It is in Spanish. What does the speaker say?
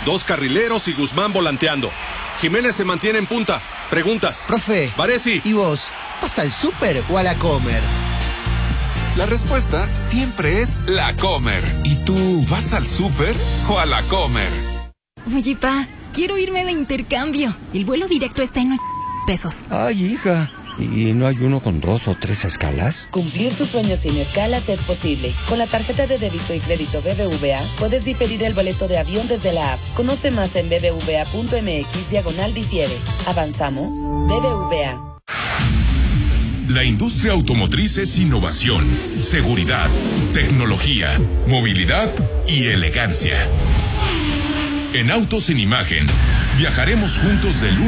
2 carrileros y Guzmán volanteando. Jiménez se mantiene en punta. Preguntas. Profe. Baresi. ¿Y vos? ¿Vas al súper o a la Comer? La respuesta siempre es la Comer. ¿Y tú vas al súper o a la Comer? Oye, pa, quiero irme de intercambio. El vuelo directo está en pesos. Ay, hija, ¿y no hay uno con 2 o 3 escalas? Cumplir tus sueños sin escalas es posible. Con la tarjeta de débito y crédito BBVA, puedes diferir el boleto de avión desde la app. Conoce más en bbva.mx/difiere. ¿Avanzamos? BBVA. La industria automotriz es innovación, seguridad, tecnología, movilidad y elegancia. En Autos en Imagen, viajaremos juntos de lunes